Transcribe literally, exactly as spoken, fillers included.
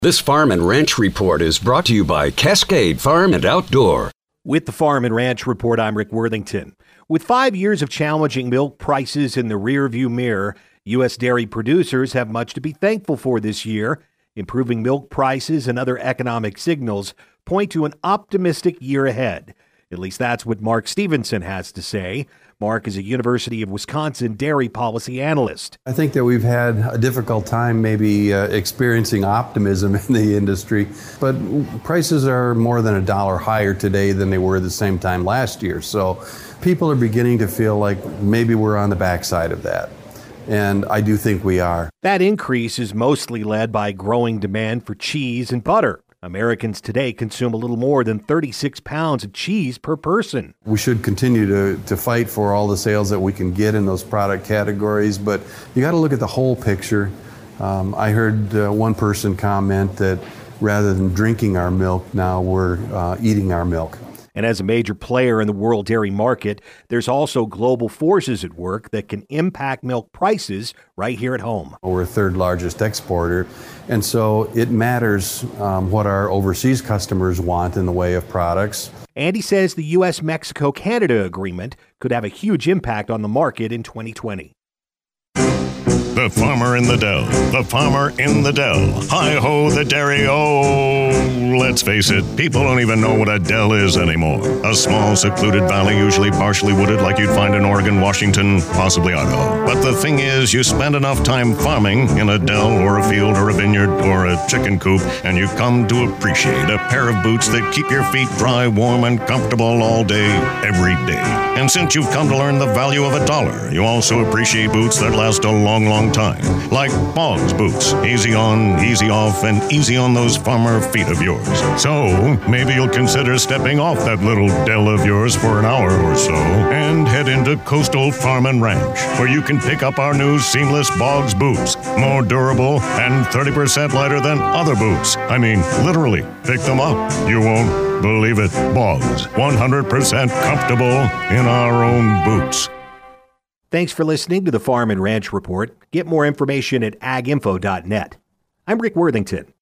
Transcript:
This Farm and Ranch Report is brought to you by Cascade Farm and Outdoor. With the Farm and Ranch Report, I'm Rick Worthington. With five years of challenging milk prices in the rearview mirror, U S dairy producers have much to be thankful for this year. Improving milk prices and other economic signals point to an optimistic year ahead. At least that's what Mark Stevenson has to say. Mark is a University of Wisconsin dairy policy analyst. I think that we've had a difficult time maybe uh, experiencing optimism in the industry, but prices are more than a dollar higher today than they were the same time last year. So people are beginning to feel like maybe we're on the backside of that. And I do think we are. That increase is mostly led by growing demand for cheese and butter. Americans today consume a little more than thirty-six pounds of cheese per person. We should continue to, to fight for all the sales that we can get in those product categories, but you got to look at the whole picture. Um, I heard uh, one person comment that rather than drinking our milk, now we're uh, eating our milk. And as a major player in the world dairy market, there's also global forces at work that can impact milk prices right here at home. We're third largest exporter, and so it matters um, what our overseas customers want in the way of products. Andy says the U S Mexico Canada agreement could have a huge impact on the market in twenty twenty. The farmer in the dell, the farmer in the dell. Hi-ho, the dairy-o. Let's face it, people don't even know what a dell is anymore. A small, secluded valley, usually partially wooded like you'd find in Oregon, Washington, possibly Idaho. But the thing is, you spend enough time farming in a dell or a field or a vineyard or a chicken coop, and you come to appreciate a pair of boots that keep your feet dry, warm, and comfortable all day, every day. And since you've come to learn the value of a dollar, you also appreciate boots that last a long, long time, like Boggs boots. Easy on, easy off, and easy on those farmer feet of yours. So, maybe you'll consider stepping off that little dell of yours for an hour or so and head into Coastal Farm and Ranch, where you can pick up our new seamless Boggs boots. More durable and thirty percent lighter than other boots. I mean, literally, pick them up. You won't believe it. Boggs, one hundred percent comfortable in our own boots. Thanks for listening to the Farm and Ranch Report. Get more information at ag info dot net. I'm Rick Worthington.